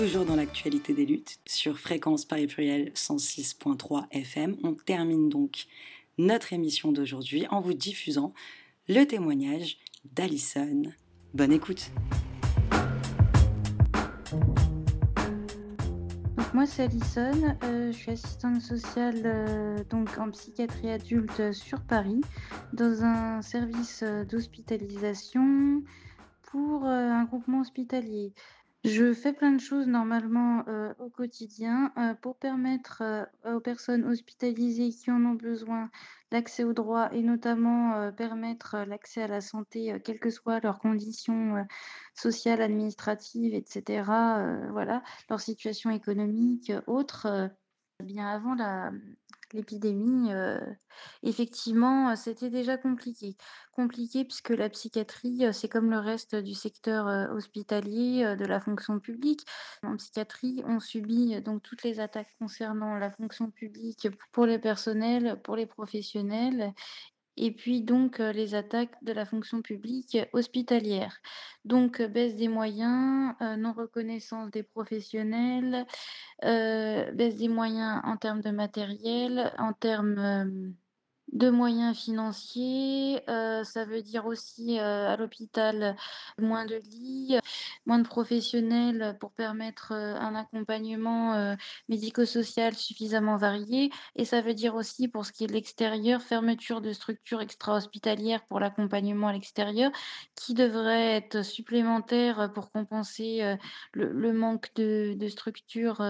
Toujours dans l'actualité des luttes, sur Fréquence Paris Pluriel 106.3 FM, on termine donc notre émission d'aujourd'hui en vous diffusant le témoignage d'Alison. Bonne écoute. Donc moi c'est Alison, je suis assistante sociale, donc en psychiatrie adulte, sur Paris, dans un service, d'hospitalisation pour, un groupement hospitalier. Je fais plein de choses normalement, au quotidien, pour permettre, aux personnes hospitalisées qui en ont besoin l'accès aux droits et notamment, permettre, l'accès à la santé, quelles que soient leurs conditions, sociales, administratives et cetera, voilà, leur situation économique, autre, bien avant l'épidémie, effectivement, c'était déjà compliqué. Compliqué puisque la psychiatrie, c'est comme le reste du secteur, hospitalier, de la fonction publique. En psychiatrie, on subit, donc toutes les attaques concernant la fonction publique pour les personnels, pour les professionnels et puis donc les attaques de la fonction publique hospitalière. Donc baisse des moyens, non-reconnaissance des professionnels, baisse des moyens en termes de matériel, en termes, de moyens financiers, ça veut dire aussi, à l'hôpital, moins de lits, moins de professionnels pour permettre, un accompagnement, médico-social suffisamment varié et ça veut dire aussi pour ce qui est de l'extérieur, fermeture de structures extra-hospitalières pour l'accompagnement à l'extérieur qui devrait être supplémentaire, pour compenser, le manque de structures,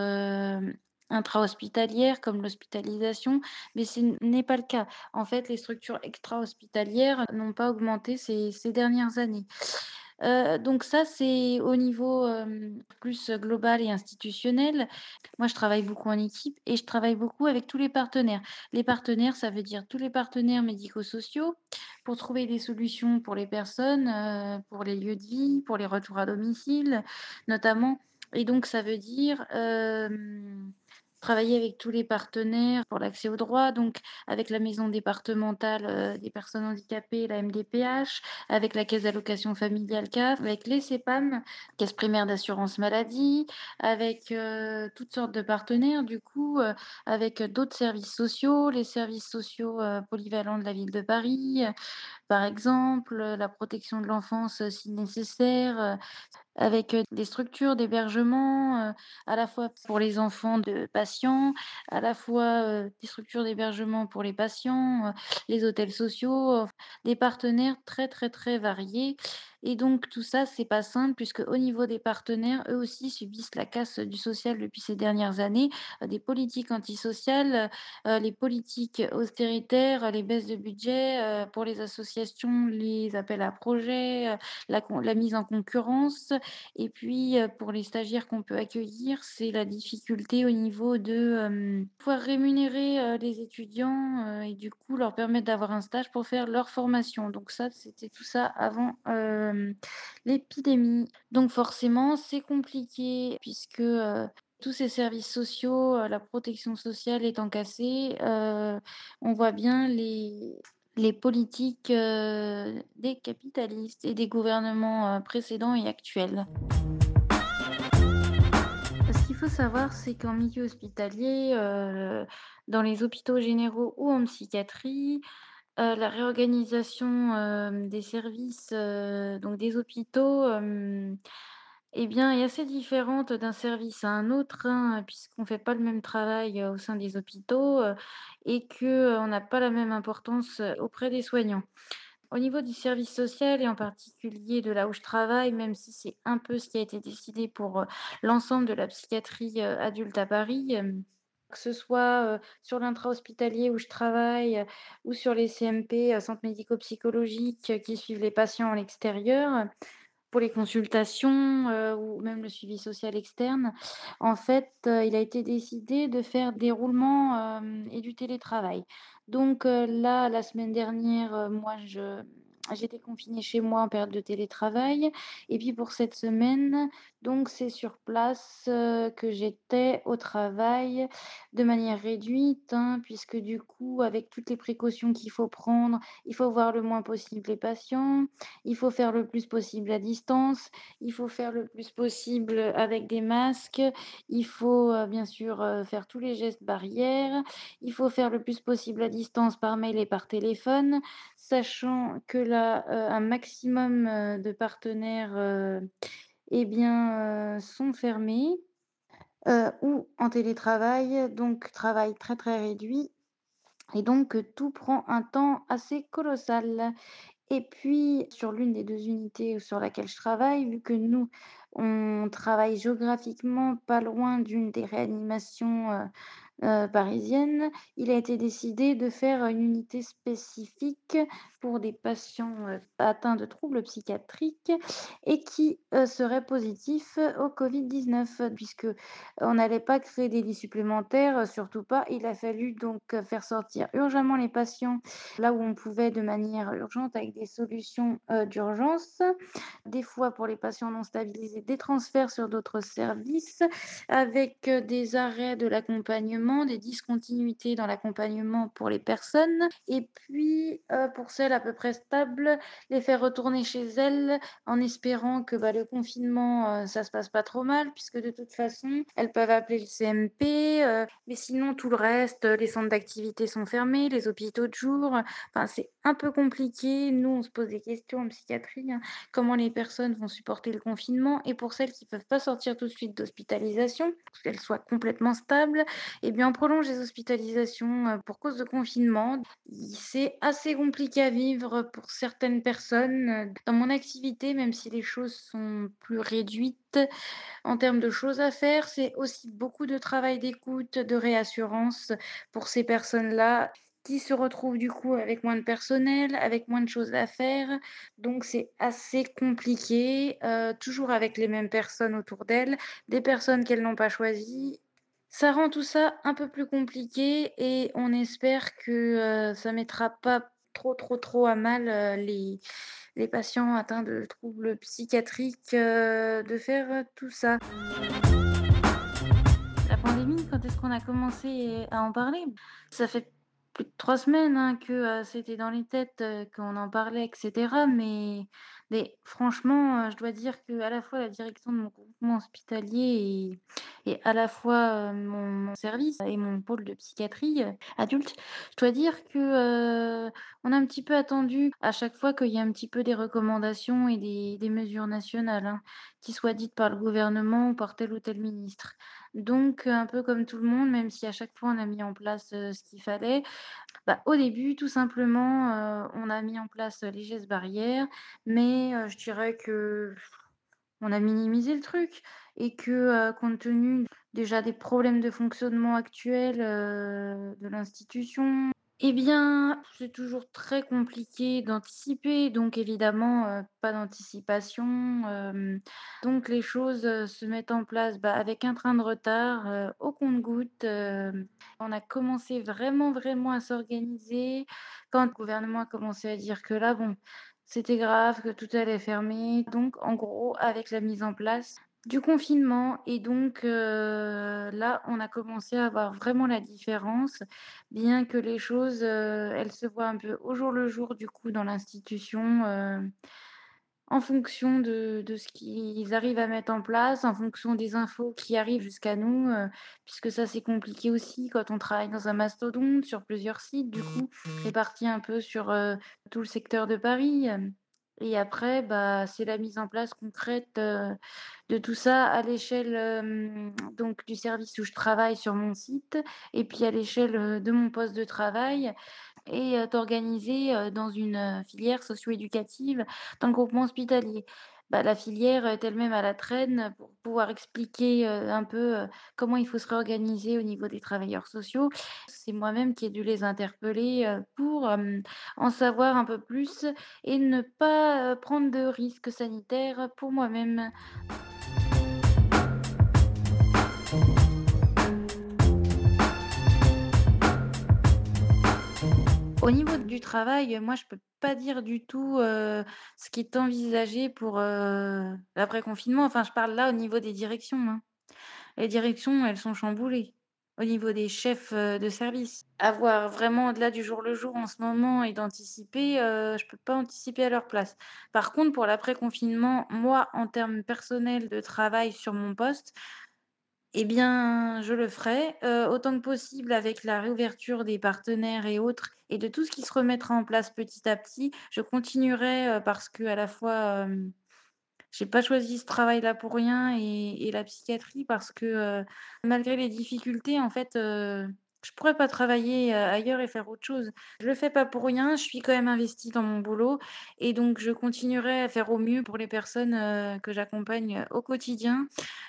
intra-hospitalières comme l'hospitalisation, mais ce n'est pas le cas. En fait, les structures extra-hospitalières n'ont pas augmenté ces dernières années. Donc ça, c'est au niveau, plus global et institutionnel. Moi, je travaille beaucoup en équipe et je travaille beaucoup avec tous les partenaires. Les partenaires, ça veut dire tous les partenaires médico-sociaux pour trouver des solutions pour les personnes, pour les lieux de vie, pour les retours à domicile, notamment et donc ça veut dire, travailler avec tous les partenaires pour l'accès aux droits, donc avec la maison départementale, des personnes handicapées, la MDPH, avec la caisse d'allocations familiales CAF, avec les CPAM, caisse primaire d'assurance maladie, avec, toutes sortes de partenaires du coup, avec, d'autres services sociaux, les services sociaux, polyvalents de la ville de Paris, par exemple, la protection de l'enfance, si nécessaire, avec, des structures d'hébergement, à la fois pour les enfants de patients, à la fois, des structures d'hébergement pour les patients, les hôtels sociaux, des partenaires très, très, très variés et donc tout ça, c'est pas simple puisque au niveau des partenaires, eux aussi subissent la casse, du social depuis ces dernières années, des politiques antisociales, les politiques austéritaires, les baisses de budget, pour les associations, les appels à projets, la mise en concurrence et puis, pour les stagiaires qu'on peut accueillir, c'est la difficulté au niveau de, pouvoir rémunérer, les étudiants, et du coup leur permettre d'avoir un stage pour faire leur formation. Donc ça, c'était tout ça avant, l'épidémie. Donc forcément, c'est compliqué puisque, tous ces services sociaux, la protection sociale étant cassée, on voit bien les politiques, des capitalistes et des gouvernements, précédents et actuels. Ce qu'il faut savoir, c'est qu'en milieu hospitalier, dans les hôpitaux généraux ou en psychiatrie, la réorganisation, des services, donc des hôpitaux, et bien, est assez différente d'un service à un autre, hein, puisqu'on fait pas le même travail, au sein des hôpitaux, et que, on n'a pas la même importance, auprès des soignants. Au niveau du service social et en particulier de là où je travaille, même si c'est un peu ce qui a été décidé pour, l'ensemble de la psychiatrie, adulte à Paris, que ce soit, sur l'intra-hospitalier où je travaille, ou sur les CMP, centres médico-psychologiques, qui suivent les patients à l'extérieur. Pour les consultations, ou même le suivi social externe, en fait, il a été décidé de faire des roulements, et du télétravail. Donc, là, la semaine dernière, moi, j'étais confinée chez moi en période de télétravail et puis pour cette semaine, donc c'est sur place, que j'étais au travail de manière réduite, hein, puisque du coup, avec toutes les précautions qu'il faut prendre, il faut voir le moins possible les patients, il faut faire le plus possible à distance, il faut faire le plus possible avec des masques, il faut, bien sûr, faire tous les gestes barrières, il faut faire le plus possible à distance par mail et par téléphone, sachant que là, un maximum, de partenaires, eh bien, sont fermés, ou en télétravail, donc travail très, très réduit et donc tout prend un temps assez colossal. Et puis, sur l'une des 2 unités sur laquelle je travaille, vu que nous, on travaille géographiquement pas loin d'une des réanimations, parisienne, il a été décidé de faire une unité spécifique pour des patients, atteints de troubles psychiatriques et qui, seraient positifs au Covid-19, puisque on n'allait pas créer des lits supplémentaires, surtout pas. Il a fallu donc, faire sortir urgemment les patients là où on pouvait de manière urgente avec des solutions, d'urgence. Des fois pour les patients non stabilisés, des transferts sur d'autres services avec, des arrêts de l'accompagnement, des discontinuités dans l'accompagnement pour les personnes et puis, pour celles à peu près stables, les faire retourner chez elles en espérant que, bah, le confinement, ça se passe pas trop mal puisque de toute façon, elles peuvent appeler le CMP, mais sinon tout le reste, les centres d'activité sont fermés, les hôpitaux de jour, enfin c'est un peu compliqué. Nous, on se pose des questions en psychiatrie, hein, comment les personnes vont supporter le confinement et pour celles qui peuvent pas sortir tout de suite d'hospitalisation, pour qu'elles soient complètement stables, eh bien, on prolonge les hospitalisations, pour cause de confinement. C'est assez compliqué à vivre pour certaines personnes, dans mon activité, même si les choses sont plus réduites en termes de choses à faire, c'est aussi beaucoup de travail d'écoute, de réassurance pour ces personnes-là qui se retrouvent du coup avec moins de personnel, avec moins de choses à faire. Donc c'est assez compliqué, toujours avec les mêmes personnes autour d'elles, des personnes qu'elles n'ont pas choisies. Ça rend tout ça un peu plus compliqué et on espère que, ça mettra pas trop, trop, trop à mal, les patients atteints de troubles psychiatriques, de faire, tout ça. La pandémie, quand est-ce qu'on a commencé à en parler? Ça fait plus de 3 semaines, hein, que, c'était dans les têtes, qu'on en parlait et cetera, mais franchement, je dois dire qu'à la fois la direction de mon groupement hospitalier et à la fois, mon service et mon pôle de psychiatrie, adulte, je dois dire que, on a un petit peu attendu à chaque fois qu'il y a un petit peu des recommandations et des mesures nationales, hein, qui soient dites par le gouvernement ou par tel ou tel ministre. Donc, un peu comme tout le monde, même si à chaque fois on a mis en place, ce qu'il fallait, bah, au début, tout simplement, on a mis en place, les gestes barrières, mais, je dirais qu'on a minimisé le truc et que, compte tenu déjà des problèmes de fonctionnement actuels, de l'institution, eh bien, c'est toujours très compliqué d'anticiper, donc évidemment, pas d'anticipation, donc les choses, se mettent en place, bah, avec un train de retard, au compte-gouttes, on a commencé vraiment, vraiment à s'organiser quand le gouvernement a commencé à dire que là, bon, c'était grave, que tout allait fermer, donc en gros, avec la mise en place du confinement et donc là, on a commencé à voir vraiment la différence. Bien que les choses, elles se voient un peu au jour le jour du coup dans l'institution, en fonction de ce qu'ils arrivent à mettre en place, en fonction des infos qui arrivent jusqu'à nous, puisque ça c'est compliqué aussi quand on travaille dans un mastodonte sur plusieurs sites du coup, répartis un peu sur, tout le secteur de Paris, et après, bah, c'est la mise en place concrète, de tout ça à l'échelle, donc du service où je travaille sur mon site et puis à l'échelle, de mon poste de travail et t'organiser, dans une, filière socio-éducative dans le groupement hospitalier. Bah, la filière est elle-même à la traîne pour pouvoir expliquer, un peu, comment il faut se réorganiser au niveau des travailleurs sociaux. C'est moi-même qui ai dû les interpeller, pour, en savoir un peu plus et ne pas, prendre de risques sanitaires pour moi-même. Au niveau du travail, moi, je peux pas dire du tout, ce qui est envisagé pour, l'après-confinement. Enfin, je parle là au niveau des directions, hein. Les directions, elles sont chamboulées. Au niveau des chefs, de service. Avoir vraiment au-delà du jour le jour en ce moment et d'anticiper, je peux pas anticiper à leur place. Par contre, pour l'après-confinement, moi, en termes personnels de travail sur mon poste, eh bien, je le ferai, autant que possible avec la réouverture des partenaires et autres et de tout ce qui se remettra en place petit à petit. Je continuerai, parce qu'à la fois, j'ai pas choisi ce travail-là pour rien et la psychiatrie parce que, malgré les difficultés, en fait, je pourrais pas travailler, ailleurs et faire autre chose. Je le fais pas pour rien, je suis quand même investie dans mon boulot et donc je continuerai à faire au mieux pour les personnes, que j'accompagne, au quotidien.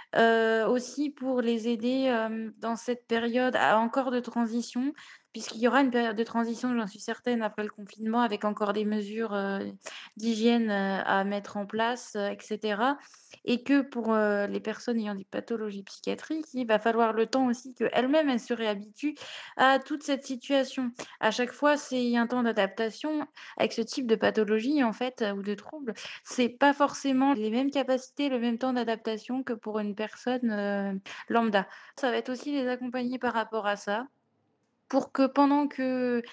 Aussi pour les aider, dans cette période encore de transition, puisqu'il y aura une période de transition, j'en suis certaine, après le confinement avec encore des mesures, d'hygiène, à mettre en place, et cetera et que pour, les personnes ayant des pathologies psychiatriques, il va falloir le temps aussi qu'elles-mêmes, elles se réhabituent à toute cette situation. À chaque fois, c'est un temps d'adaptation avec ce type de pathologie, en fait, ou de trouble. C'est pas forcément les mêmes capacités, le même temps d'adaptation que pour une personne, lambda. Ça va être aussi les accompagner par rapport à ça, pour que pendant qu'elles,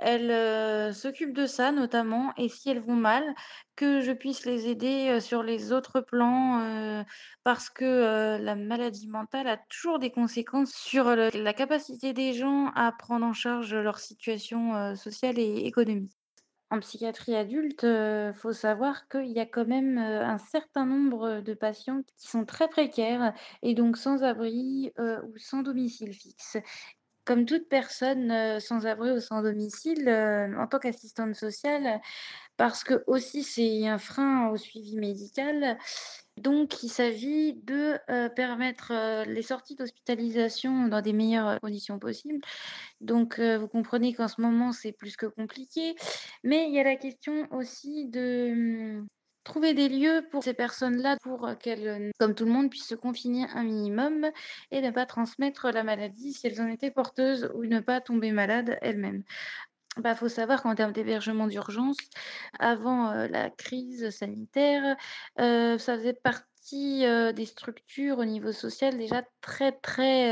s'occupent de ça notamment et si elles vont mal, que je puisse les aider, sur les autres plans, parce que, la maladie mentale a toujours des conséquences sur la capacité des gens à prendre en charge leur situation, sociale et économique. En psychiatrie adulte, faut savoir qu'il y a quand même, un certain nombre de patients qui sont très précaires et donc sans abri, ou sans domicile fixe. Comme toute personne, sans abri ou sans domicile, en tant qu'assistante sociale, parce que aussi c'est un frein au suivi médical, donc il s'agit de, permettre, les sorties d'hospitalisation dans des meilleures, conditions possibles. Donc, vous comprenez qu'en ce moment, c'est plus que compliqué. Mais il y a la question aussi de, trouver des lieux pour ces personnes-là pour, qu'elles, comme tout le monde, puissent se confiner un minimum et ne pas transmettre la maladie si elles en étaient porteuses ou ne pas tomber malades elles-mêmes. Bah, faut savoir qu'en termes d'hébergement d'urgence, avant, la crise sanitaire, ça faisait partie, des structures au niveau social déjà très, très,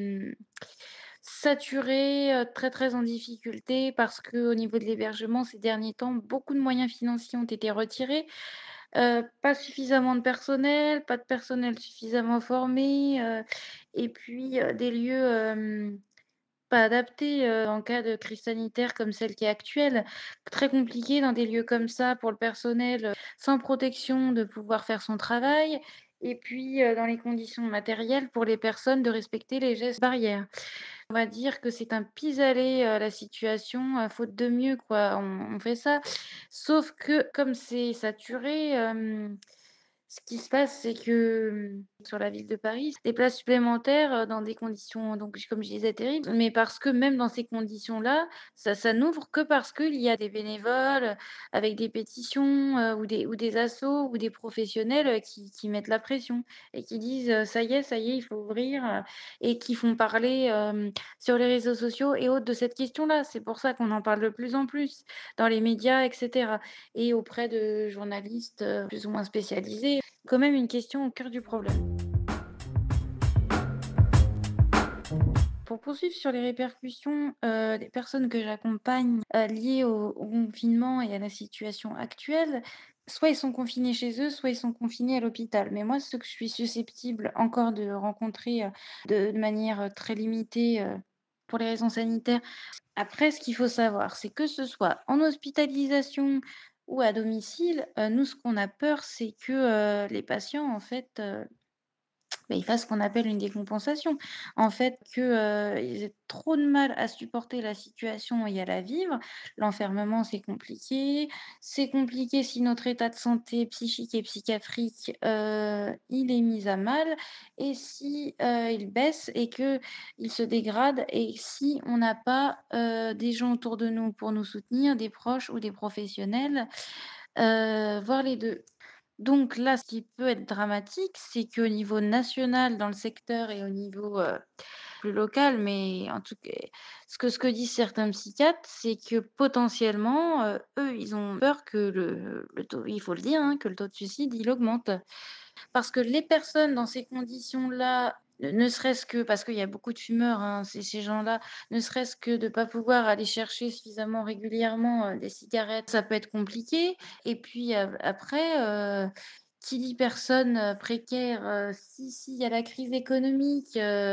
saturées, très, très en difficulté parce qu'au niveau de l'hébergement ces derniers temps, beaucoup de moyens financiers ont été retirés, pas suffisamment de personnel, pas de personnel suffisamment formé, et puis, des lieux, pas adapté, en cas de crise sanitaire comme celle qui est actuelle. Très compliqué dans des lieux comme ça pour le personnel, sans protection de pouvoir faire son travail et puis, dans les conditions matérielles pour les personnes de respecter les gestes barrières. On va dire que c'est un pis-aller, la situation, faute de mieux quoi, on fait ça. Sauf que comme c'est saturé, ce qui se passe, c'est que, sur la ville de Paris, des places supplémentaires, dans des conditions donc comme je disais terribles, mais parce que même dans ces conditions-là, ça n'ouvre que parce qu'il y a des bénévoles, avec des pétitions, ou des assos ou des professionnels, qui mettent la pression et qui disent, ça y est, il faut ouvrir», et qui font parler, sur les réseaux sociaux et autres de cette question-là. C'est pour ça qu'on en parle de plus en plus dans les médias et cetera et auprès de journalistes, plus ou moins spécialisés. Quand même une question au cœur du problème. Pour poursuivre sur les répercussions, des personnes que j'accompagne, liées au confinement et à la situation actuelle, soit ils sont confinés chez eux, soit ils sont confinés à l'hôpital. Mais moi, ceux que je suis susceptible encore de rencontrer, de manière, très limitée, pour les raisons sanitaires. Après, ce qu'il faut savoir, c'est que ce soit en hospitalisation ou à domicile, nous, ce qu'on a peur, c'est que, les patients, en fait, bah, ils fassent ce qu'on appelle une décompensation. En fait, ils aient trop de mal à supporter la situation et à la vivre. L'enfermement, c'est compliqué. C'est compliqué si notre état de santé psychique et psychiatrique, il est mis à mal et si, il baisse et que il se dégrade et si on n'a pas, des gens autour de nous pour nous soutenir, des proches ou des professionnels, voire les 2. Donc là, ce qui peut être dramatique, c'est qu'au niveau national dans le secteur et au niveau, plus local, mais en tout cas, ce que disent certains psychiatres, c'est que potentiellement, eux, ils ont peur que le taux, il faut le dire, hein, que le taux de suicide, il augmente. Parce que les personnes dans ces conditions-là, ne serait-ce que parce qu'il y a beaucoup de fumeurs, hein, ces gens-là, ne serait-ce que de pas pouvoir aller chercher suffisamment régulièrement, des cigarettes, ça peut être compliqué. Et puis après, qui dit personnes, précaires, si s'il y a la crise économique,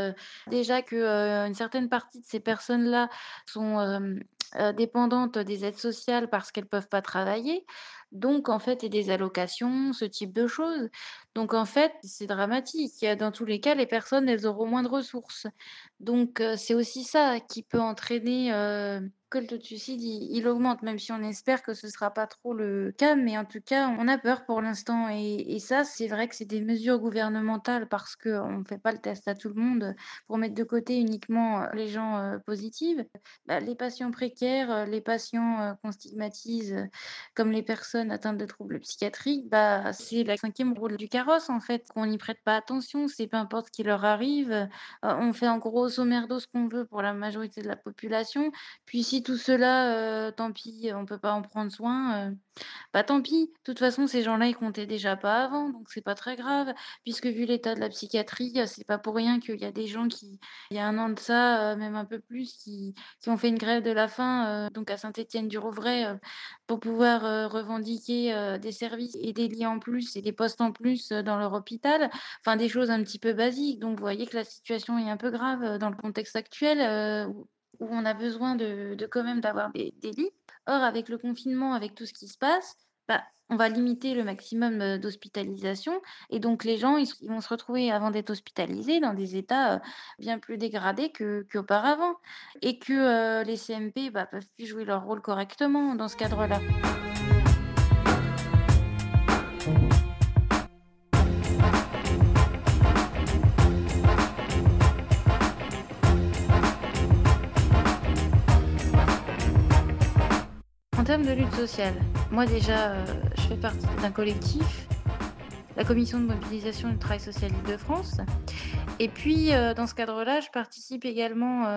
déjà que, une certaine partie de ces personnes-là sont, dépendantes des aides sociales parce qu'elles peuvent pas travailler, donc en fait et des allocations, ce type de choses. Donc en fait, c'est dramatique. Dans tous les cas, les personnes, elles auront moins de ressources. Donc c'est aussi ça qui peut entraîner, que le taux de suicide, il augmente, même si on espère que ce sera pas trop le cas, mais en tout cas, on a peur pour l'instant et ça, c'est vrai que c'est des mesures gouvernementales parce qu'on ne fait pas le test à tout le monde, pour mettre de côté uniquement, les gens, positifs. Bah, les patients précaires, les patients, qu'on stigmatise, comme les personnes atteintes de troubles psychiatriques, bah, c'est la cinquième roue du carrosse, en fait, qu'on n'y prête pas attention. C'est peu importe ce qui leur arrive, on fait en grosso merdo ce qu'on veut pour la majorité de la population. Puis si tout cela, tant pis, on peut pas en prendre soin, bah, tant pis. De toute façon, ces gens-là, ils comptaient déjà pas avant, donc c'est pas très grave. Puisque vu l'état de la psychiatrie, c'est pas pour rien qu'il y a des gens qui, il y a un an de ça, même un peu plus, qui ont fait une grève de la faim, donc à Saint-Étienne-du-Rouvray, pour pouvoir, revendiquer, des services et des lits en plus et des postes en plus, dans leur hôpital. Enfin, des choses un petit peu basiques. Donc vous voyez que la situation est un peu grave, dans le contexte actuel, où on a besoin de quand même d'avoir des lits. Or, avec le confinement, avec tout ce qui se passe, bah, on va limiter le maximum, d'hospitalisation et donc les gens, ils vont se retrouver avant d'être hospitalisés dans des états, bien plus dégradés qu'auparavant et que, les CMP, bah, peuvent plus jouer leur rôle correctement dans ce cadre-là. En termes de lutte sociale, moi déjà, je fais partie d'un collectif, la commission de mobilisation du travail social Île-de-France. Et puis, dans ce cadre-là, je participe également,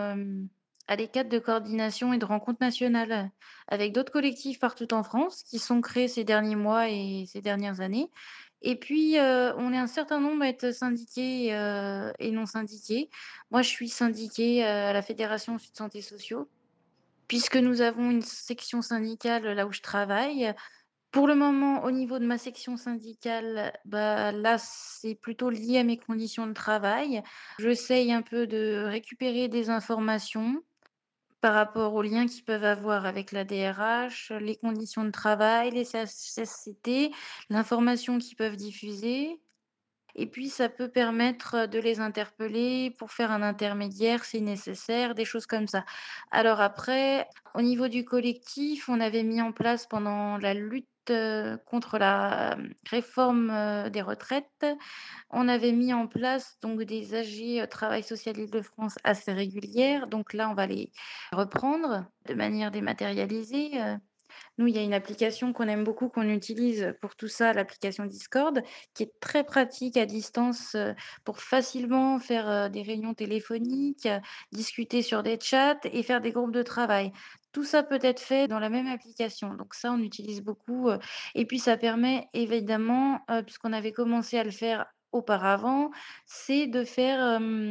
à des cadres de coordination et de rencontres nationales, avec d'autres collectifs partout en France qui sont créés ces derniers mois et ces dernières années. Et puis, on est un certain nombre à être syndiqués, et non syndiqués. Moi, je suis syndiquée, à la Fédération Sud Santé Sociaux, puisque nous avons une section syndicale, là où je travaille. Pour le moment, au niveau de ma section syndicale, bah, là, c'est plutôt lié à mes conditions de travail. J'essaye un peu de récupérer des informations par rapport aux liens qu'ils peuvent avoir avec la DRH, les conditions de travail, les CHSCT, l'information qu'ils peuvent diffuser. Et puis ça peut permettre, de les interpeller pour faire un intermédiaire si nécessaire, des choses comme ça. Alors après, au niveau du collectif, on avait mis en place pendant la lutte, contre la, réforme, des retraites, on avait mis en place donc des AG, Travail social Île-de-France assez régulières. Donc là, on va les reprendre de manière dématérialisée. Nous, il y a une application qu'on aime beaucoup, qu'on utilise pour tout ça, l'application Discord, qui est très pratique à distance, pour facilement faire, des réunions téléphoniques, discuter sur des chats et faire des groupes de travail. Tout ça peut être fait dans la même application, donc ça, on utilise beaucoup, et puis ça permet évidemment, puisqu'on avait commencé à le faire auparavant, c'est de faire,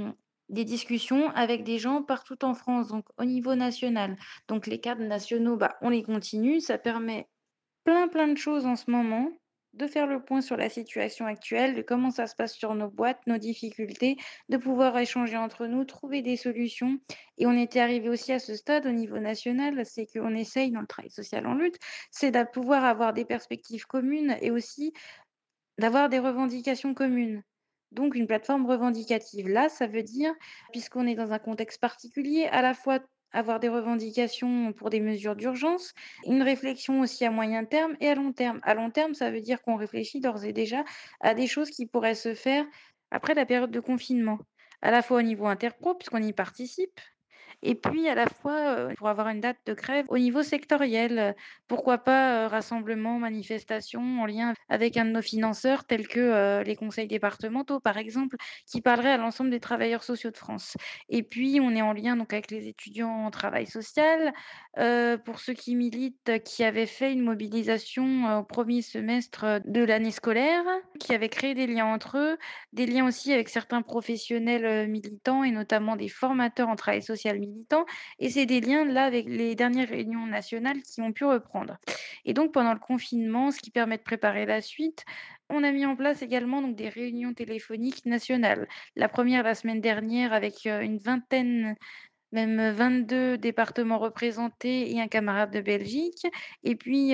des discussions avec des gens partout en France, donc au niveau national. Donc les cadres nationaux, bah, on les continue. Ça permet plein de choses en ce moment, de faire le point sur la situation actuelle, de comment ça se passe sur nos boîtes, nos difficultés, de pouvoir échanger entre nous, trouver des solutions et on était arrivé aussi à ce stade au niveau national, c'est qu'on essaye dans le travail social en lutte, c'est de pouvoir avoir des perspectives communes et aussi d'avoir des revendications communes, donc une plateforme revendicative. Là, ça veut dire, puisqu'on est dans un contexte particulier, à la fois avoir des revendications pour des mesures d'urgence, une réflexion aussi à moyen terme et à long terme. À long terme, ça veut dire qu'on réfléchit d'ores et déjà à des choses qui pourraient se faire après la période de confinement, à la fois au niveau interpro, puisqu'on y participe, Et puis à la fois, pour avoir une date de grève au niveau sectoriel, pourquoi pas, rassemblement, manifestation en lien avec un de nos financeurs tels que, les conseils départementaux par exemple, qui parleraient à l'ensemble des travailleurs sociaux de France. Et puis on est en lien donc avec les étudiants en travail social, pour ceux qui militent, qui avaient fait une mobilisation, au 1er semestre, de l'année scolaire, qui avaient créé des liens entre eux, des liens aussi avec certains professionnels, militants et notamment des formateurs en travail social militant, et c'est des liens là avec les dernières réunions nationales qui ont pu reprendre. Et donc pendant le confinement, ce qui permet de préparer la suite, on a mis en place également donc des réunions téléphoniques nationales. La première la semaine dernière avec, une vingtaine, même 22 départements représentés et un camarade de Belgique. Et puis,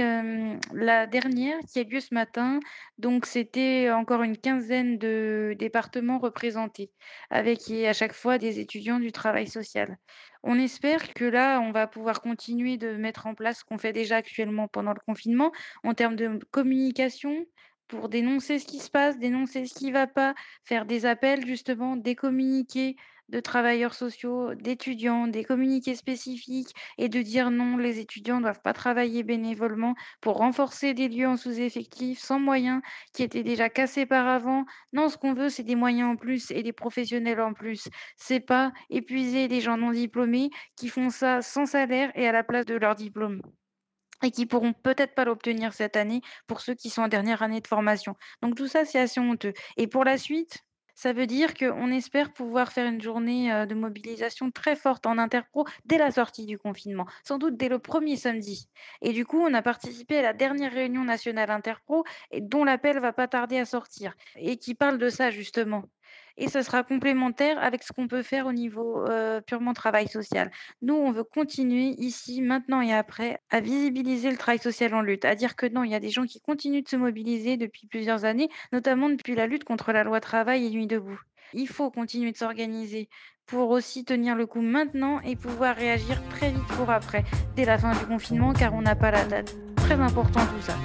la dernière qui a lieu ce matin, donc c'était encore une quinzaine de départements représentés, avec et à chaque fois des étudiants du travail social. On espère que là, on va pouvoir continuer de mettre en place ce qu'on fait déjà actuellement pendant le confinement, en termes de communication, pour dénoncer ce qui se passe, dénoncer ce qui ne va pas, faire des appels justement, des communiqués de travailleurs sociaux, d'étudiants, des communiqués spécifiques et de dire non, les étudiants ne doivent pas travailler bénévolement pour renforcer des lieux en sous-effectif, sans moyens, qui étaient déjà cassés par avant. Non, ce qu'on veut, c'est des moyens en plus et des professionnels en plus. C'est pas épuiser des gens non diplômés qui font ça sans salaire et à la place de leur diplôme et qui pourront peut-être pas l'obtenir cette année pour ceux qui sont en dernière année de formation. Donc tout ça, c'est assez honteux. Et pour la suite, ça veut dire qu'on espère pouvoir faire une journée, de mobilisation très forte en interpro dès la sortie du confinement, sans doute dès le premier samedi. Et du coup, on a participé à la dernière réunion nationale interpro et dont l'appel va pas tarder à sortir et qui parle de ça justement. Et ça sera complémentaire avec ce qu'on peut faire au niveau, purement travail social. Nous, on veut continuer ici, maintenant et après, à visibiliser le travail social en lutte, à dire que non, il y a des gens qui continuent de se mobiliser depuis plusieurs années, notamment depuis la lutte contre la loi travail et Nuit debout. Il faut continuer de s'organiser pour aussi tenir le coup maintenant et pouvoir réagir très vite pour après, dès la fin du confinement, car on n'a pas la date. Très important tout ça.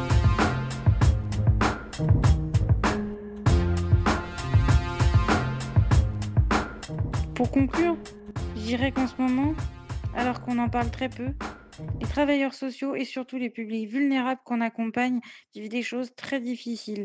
Pour conclure, je dirais qu'en ce moment, alors qu'on en parle très peu, les travailleurs sociaux et surtout les publics vulnérables qu'on accompagne vivent des choses très difficiles.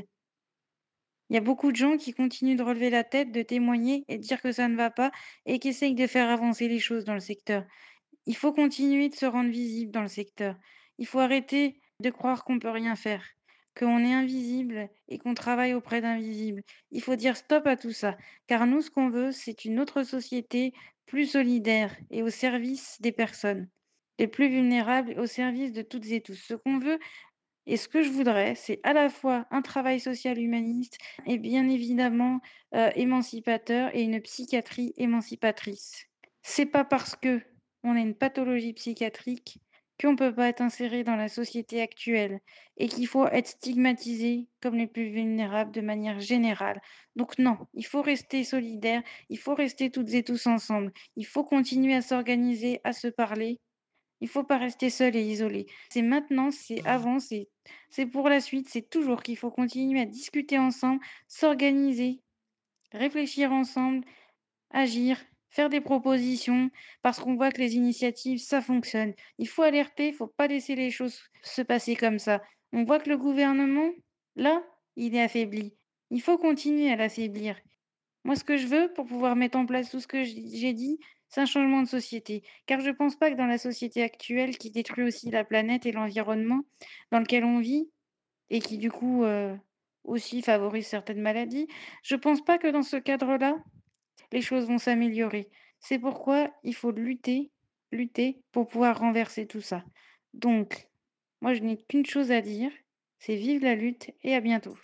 Il y a beaucoup de gens qui continuent de relever la tête, de témoigner et de dire que ça ne va pas et qui essayent de faire avancer les choses dans le secteur. Il faut continuer de se rendre visible dans le secteur. Il faut arrêter de croire qu'on peut rien faire, qu'on est invisible et qu'on travaille auprès d'invisibles. Il faut dire stop à tout ça, car nous, ce qu'on veut, c'est une autre société plus solidaire et au service des personnes, les plus vulnérables, au service de toutes et tous. Ce qu'on veut et ce que je voudrais, c'est à la fois un travail social humaniste et bien évidemment émancipateur et une psychiatrie émancipatrice. C'est pas parce que on a une pathologie psychiatrique qu'on peut pas être inséré dans la société actuelle et qu'il faut être stigmatisé comme les plus vulnérables de manière générale. Donc non, il faut rester solidaire, il faut rester toutes et tous ensemble, il faut continuer à s'organiser, à se parler. Il faut pas rester seul et isolé. C'est maintenant, c'est avant, c'est pour la suite, c'est toujours qu'il faut continuer à discuter ensemble, s'organiser, réfléchir ensemble, agir, faire des propositions, parce qu'on voit que les initiatives, ça fonctionne. Il faut alerter, il faut pas laisser les choses se passer comme ça. On voit que le gouvernement, là, il est affaibli. Il faut continuer à l'affaiblir. Moi, ce que je veux pour pouvoir mettre en place tout ce que j'ai dit, c'est un changement de société. Car je pense pas que dans la société actuelle, qui détruit aussi la planète et l'environnement dans lequel on vit, et qui du coup aussi favorise certaines maladies, je pense pas que dans ce cadre-là, les choses vont s'améliorer. C'est pourquoi il faut lutter, lutter pour pouvoir renverser tout ça. Donc, moi, je n'ai qu'une chose à dire, c'est vive la lutte et à bientôt.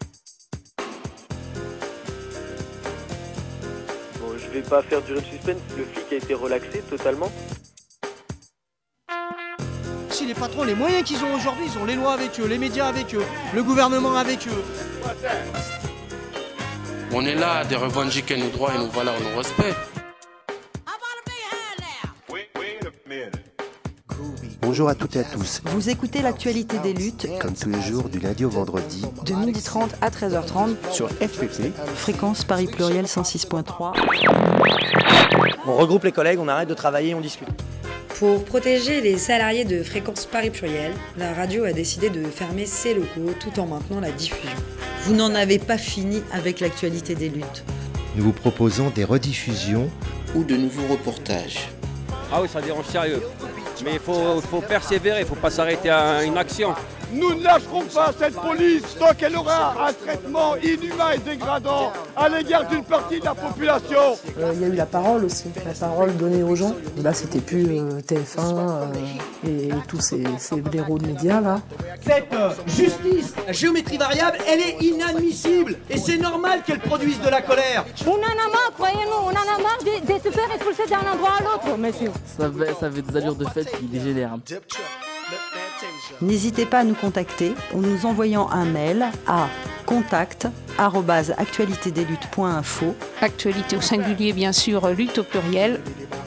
Bon, je vais pas faire durer le suspense, le flic a été relaxé totalement. Si les patrons, les moyens qu'ils ont aujourd'hui, ils ont les lois avec eux, les médias avec eux, le gouvernement avec eux. On est là de revendiquer nos droits et nos valeurs, nos respects. Bonjour à toutes et à tous. Vous écoutez l'actualité des luttes, Comme tous les jours, du lundi au vendredi, de 12h30 à 13h30, sur FPP. fréquence Paris Pluriel 106.3. On regroupe les collègues, on arrête de travailler, on discute. Pour protéger les salariés de Fréquence Paris Pluriel, la radio a décidé de fermer ses locaux tout en maintenant la diffusion. Vous n'en avez pas fini avec l'actualité des luttes. Nous vous proposons des rediffusions Ou de nouveaux reportages. Ah oui, ça dérange sérieux. Mais il faut persévérer, il ne faut pas s'arrêter à une action. Nous ne lâcherons pas cette police tant qu'elle aura un traitement inhumain et dégradant à l'égard d'une partie de la population. Il y a eu la parole aussi, la parole donnée aux gens. Là, c'était plus TF1 et tous ces blaireaux de médias là. Cette justice, la géométrie variable, elle est inadmissible. Et c'est normal qu'elle produise de la colère. On en a marre, croyez-nous, on en a marre de se faire expulser d'un endroit à l'autre, monsieur. Ça avait des allures de fête qui dégénèrent. N'hésitez pas à nous contacter en nous envoyant un mail à contact@actualitédesluttes.info. Actualité au singulier, bien sûr, lutte au pluriel.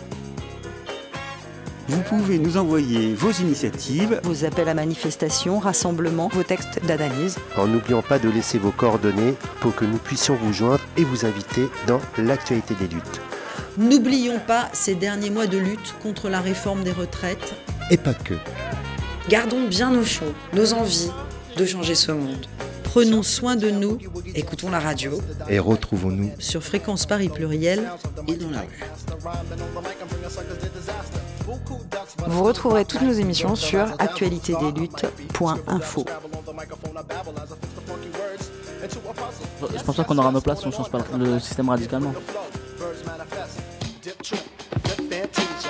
Vous pouvez nous envoyer vos initiatives, Vos appels à manifestation, rassemblements, vos textes d'analyse. en n'oubliant pas de laisser vos coordonnées pour que nous puissions vous joindre et vous inviter dans l'actualité des luttes. N'oublions pas ces derniers mois de lutte contre la réforme des retraites. Et pas que. Gardons bien au chaud nos envies de changer ce monde. Prenons soin de nous, écoutons la radio Et retrouvons-nous sur Fréquence Paris Pluriel. Et dans la rue. Vous retrouverez toutes nos émissions sur actualitédesluttes.info. Je pense pas qu'on aura nos places si on change pas le système radicalement. Fantasia.